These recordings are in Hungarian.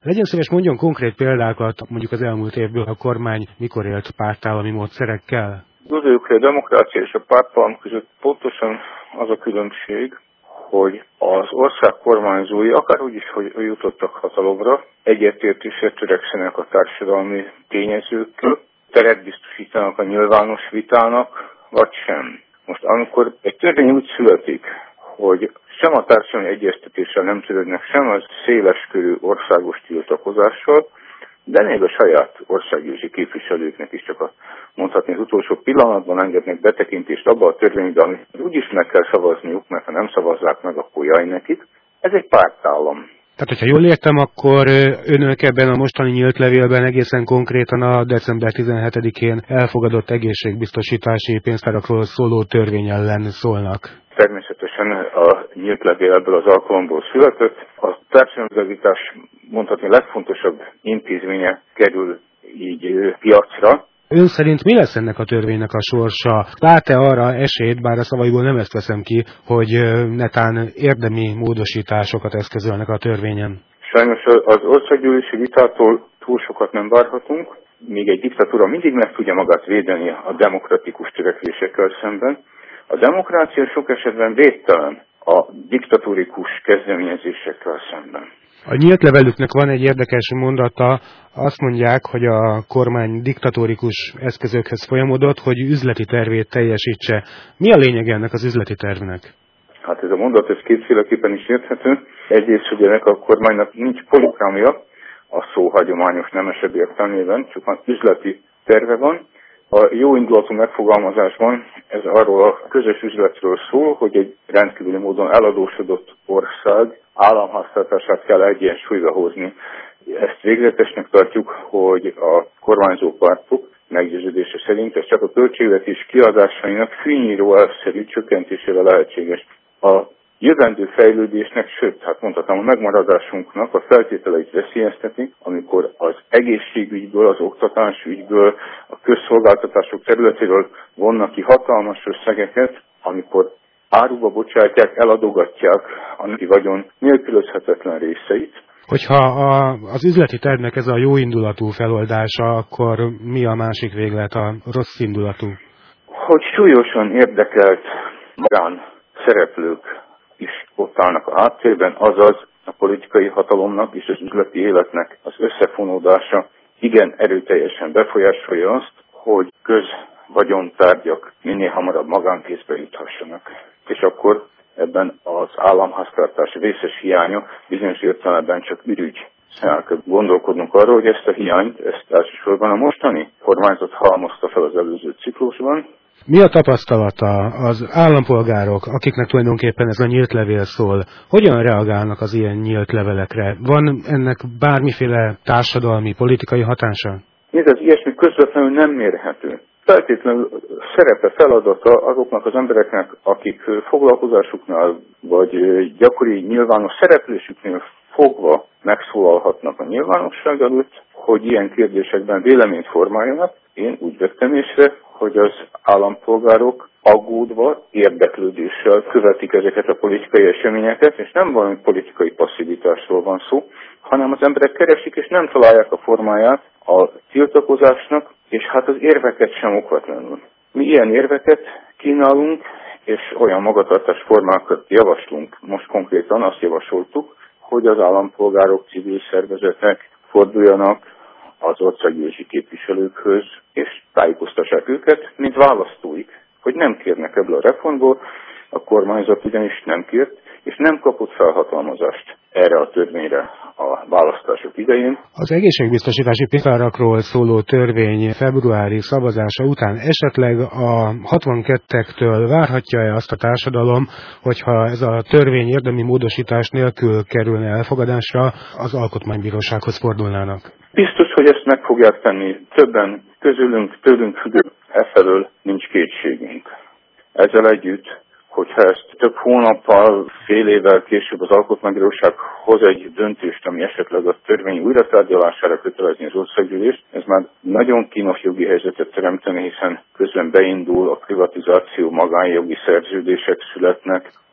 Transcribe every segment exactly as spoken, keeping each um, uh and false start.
Legyen szíves, mondjon konkrét példákat, mondjuk az elmúlt évből a kormány mikor élt pártállami módszerekkel? Gondoljuk, hogy a demokrácia és a pártállam között pontosan az a különbség, hogy az ország kormányzói, akár úgy is, hogy jutottak hatalomra, egyetértésre törekszenek a társadalmi tényezőkkel, teret biztosítanak a nyilvános vitának, vagy sem. Most amikor egy törvény úgy születik, hogy sem a társadalmi egyeztetéssel nem törődnek, sem az széleskörű országos tiltakozással, de még a saját országgyűlési képviselőknek is csak a, mondhatni az utolsó pillanatban engednek betekintést abba a törvénybe, amit úgyis meg kell szavazniuk, mert ha nem szavazzák meg, akkor jaj nekik. Ez egy pártállam. Tehát, hogyha jól értem, akkor önök ebben a mostani nyílt levélben egészen konkrétan a december tizenhetedikén elfogadott egészségbiztosítási pénztárakról szóló törvény ellen szólnak. Természetesen a nyílt levél ebből az alkalomból született. A társadalomigazítás mondhatni legfontosabb intézménye kerül így piacra. Ön szerint mi lesz ennek a törvénynek a sorsa? Lát-e arra esélyt, bár a szavaiból nem ezt veszem ki, hogy netán érdemi módosításokat eszközölnek a törvényen? Sajnos az országgyűlési vitától túl sokat nem várhatunk, míg egy diktatúra mindig meg tudja magát védeni a demokratikus törekvésekkel szemben. A demokrácia sok esetben védtelen a diktatórikus kezdeményezésekkel szemben. A nyílt levelüknek van egy érdekes mondata, azt mondják, hogy a kormány diktatórikus eszközökhez folyamodott, hogy üzleti tervét teljesítse. Mi a lényeg ennek az üzleti tervnek? Hát ez a mondat ez kétféleképpen is érthető. Egyrészt, hogy ennek a kormánynak nincs programja, a szó hagyományos nemesebb értelmében, csak üzleti terve van. A jó indulatú megfogalmazásban ez arról a közös üzletről szól, hogy egy rendkívüli módon eladósodott ország államháztartását kell egyensúlyba hozni. Ezt végzetesnek tartjuk, hogy a kormányzó pártok meggyőződése szerint ez csak a költségvetés kiadásainak fűnyíró elszerű csökkentésével lehetséges. A jövendő fejlődésnek, sőt, hát mondhatom, a megmaradásunknak a feltételeit veszélyezteti, amikor az egészségügyből, az oktatásügyből, a közszolgáltatások területéről vonnak ki hatalmas összegeket, amikor áruba bocsátják, eladogatják a női vagyon nélkülözhetetlen részeit. Hogyha a, az üzleti tervnek ez a jó indulatú feloldása, akkor mi a másik véglet, a rossz indulatú? Hogy súlyosan érdekelt magán szereplők is ott állnak a háttérben, azaz a politikai hatalomnak és az üzleti életnek az összefonódása igen erőteljesen befolyásolja azt, hogy közvagyontárgyak minél hamarabb magánkézbe juthassanak. És akkor ebben az államháztartás vészes hiánya bizonyos értelemben csak ürügy. El kell gondolkodnunk arról, hogy ezt a hiányt, ezt elsősorban a mostani kormányzat halmozta fel az előző ciklusban. Mi a tapasztalata az állampolgárok, akiknek tulajdonképpen ez a nyílt levél szól? Hogyan reagálnak az ilyen nyílt levelekre? Van ennek bármiféle társadalmi, politikai hatása? Nézd, az ilyesmi közvetlenül nem mérhető. Feltétlenül szerepe, feladata azoknak az embereknek, akik foglalkozásuknál vagy gyakori nyilvános szereplésüknél fogva megszólalhatnak a nyilvánosság előtt, hogy ilyen kérdésekben véleményt formáljanak. Én úgy vettem észre, hogy az állampolgárok aggódva, érdeklődéssel követik ezeket a politikai eseményeket, és nem valami politikai passzivitásról van szó, hanem az emberek keresik és nem találják a formáját a tiltakozásnak, és hát az érveket sem okvetlenül. Mi ilyen érveket kínálunk, és olyan magatartás formákat javaslunk. Most konkrétan azt javasoltuk, hogy az állampolgárok, civil szervezetek forduljanak az országgyűlési képviselőkhöz, és tájékoztassák őket, mint választóik, hogy nem kérnek ebből a reformból, a kormányzat ugyanis nem kért, és nem kapott felhatalmazást erre a törvényre a választások idején. Az egészségbiztosítási pénztárakról szóló törvény februári szavazása után esetleg a hatvankettektől várhatja-e azt a társadalom, hogyha ez a törvény érdemi módosítás nélkül kerülne elfogadásra, az alkotmánybírósághoz fordulnának? Biztos, hogy ezt meg fogják tenni. Többen közülünk, tőlünk függő, efelől nincs kétségünk. Ezzel együtt, hogyha ezt több hónappal, fél évvel később az Alkotmánybíróság hoz egy döntést, ami esetleg a törvény újratárgyalására kötelezni az országgyűlést, ez már nagyon kínos jogi helyzetet teremteni, hiszen közben beindul a privatizáció, magánjogi szerződések születnek,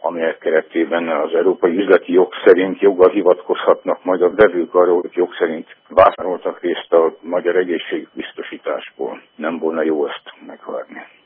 amelyek keretében az európai üzleti jog szerint joggal hivatkozhatnak majd a vevők arról, hogy jog szerint vásároltak részt a magyar egészségbiztosításból. Nem volna jó ezt